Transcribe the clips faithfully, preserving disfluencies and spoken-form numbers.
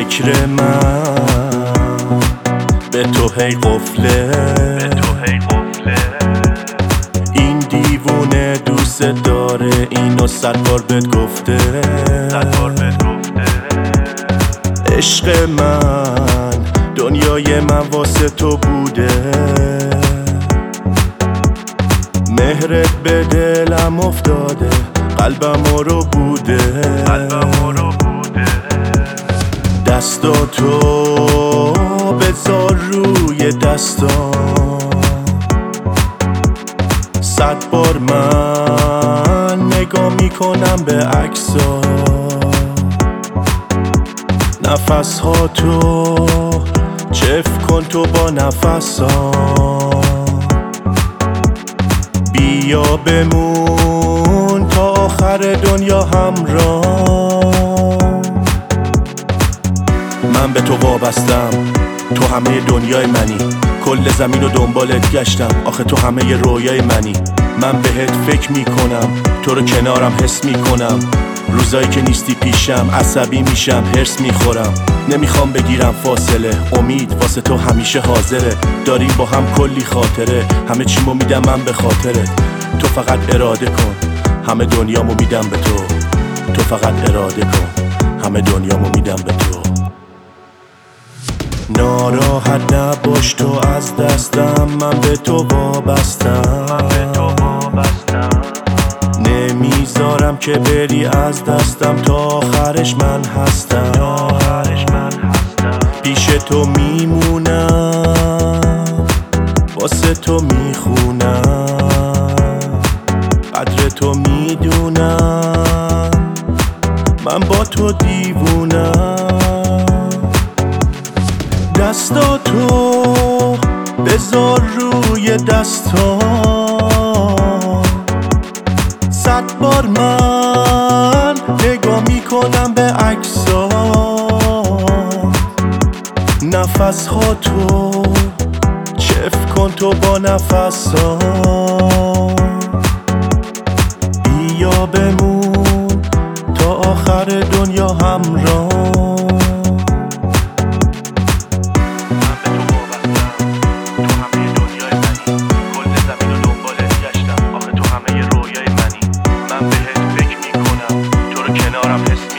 فکر من به تو هی قفله، این دیوونه دوست داره اینو صد بار بهت گفته. عشق من دنیای من واسه تو بوده، مهرت به دلم افتاده، قلبم رو بوده. دستاتو بذار روی دستام، صد بار من نگاه میکنم به عکسا. نفس ها تو چف کن تو با نفسام، بیا بمون تا آخر دنیا همراه. من به تو وابستم، تو همه دنیای منی، کل زمین رو دنبالت گشتم، آخه تو همه رویای منی. من بهت فکر میکنم، تو رو کنارم حس میکنم، روزایی که نیستی پیشم عصبی میشم، هرس میخورم. نمیخوام بگیرم فاصله، امید واسه تو همیشه حاضره. داریم با هم کلی خاطره، همه چیمو میدم من به خاطرت. تو فقط اراده کن، همه دنیامو میدم به تو. تو فقط اراده کن، همه دنیامو میدم به تو. ناراحت نباش تو از دستم، من به تو وابستم. نمیذارم که بری از دستم، تا آخرش من هستم. پیش تو میمونم، واسه تو میخونم، قدر تو میدونم، من با تو دیوونم. دستاتو بذار روی دستام، صد بار من نگاه میکنم به عکسا. نفس ها تو چف کن تو با نفسام، بیا بمون تا آخر دنیا همراه.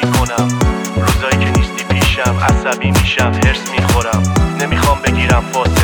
عصبی میشم، هرس میخورم، نمیخوام بگیرم فاصله.